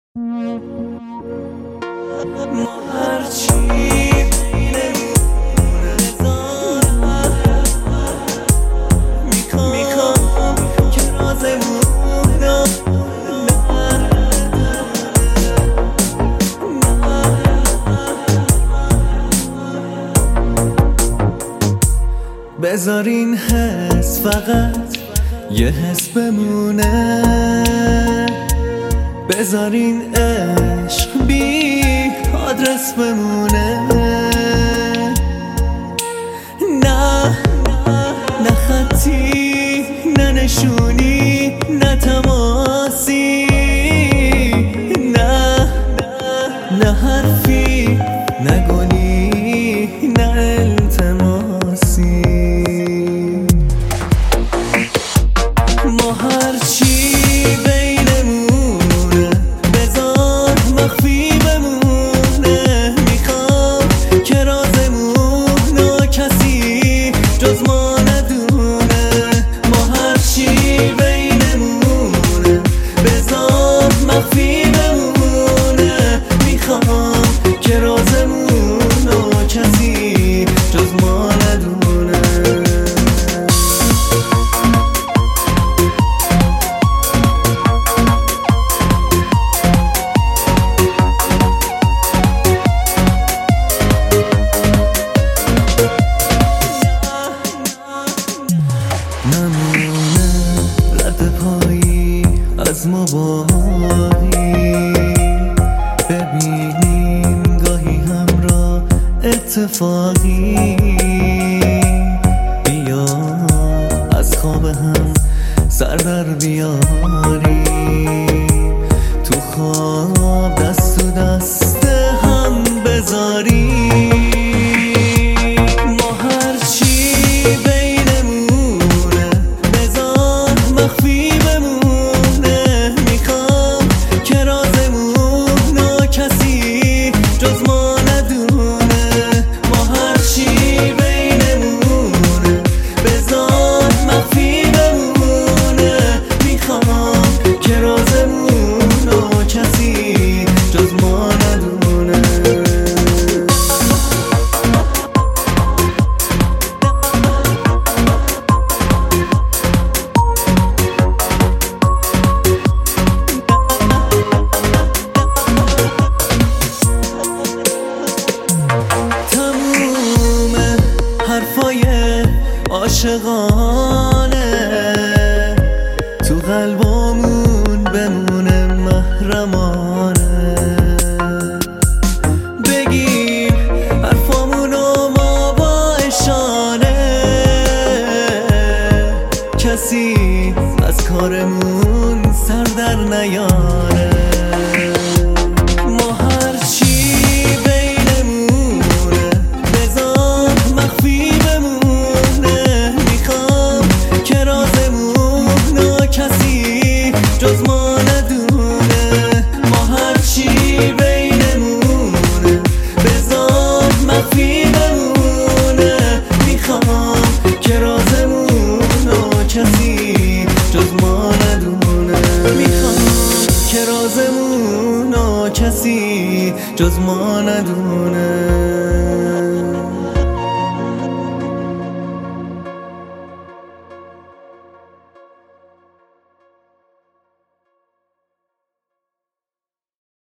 ما هرچی بینمونه میخوام که رازمونو بذارین حس فقط یه حس بمونه، بذارین عشق بی آدرس بمونه. نه خطی، نه نشونی، نه تماسی، نه حرفی، نه گلی، نه التماسی. ما هرچی بینمونه بذار مخفی بمونه، میخوام که رازمونو کسی جز ما ندونه. ما هرچی بینمونه بذار مخفی بمونه، میخوام که رازمونو کسی جز ما ندونه. نمونه رد پایی از ما باقی، ببینیم گاهی همراه اتفاقی. بیا از خواب هم سر در بیاری، تو خواب دست تو دست هم بذاری. حرفای عاشقانه تو قلبمون بمونه محرمانه. بگیم حرفامونو ما با اشاره، کسی از کارمون سر در نیاره. ما هرچی جز ما ندونه. ما هرچی بینمونه بذار مخفی بمونه، میخوام که رازمونو کسی جز ما ندونه. میخوام که رازمونو کسی جز ما ندونه.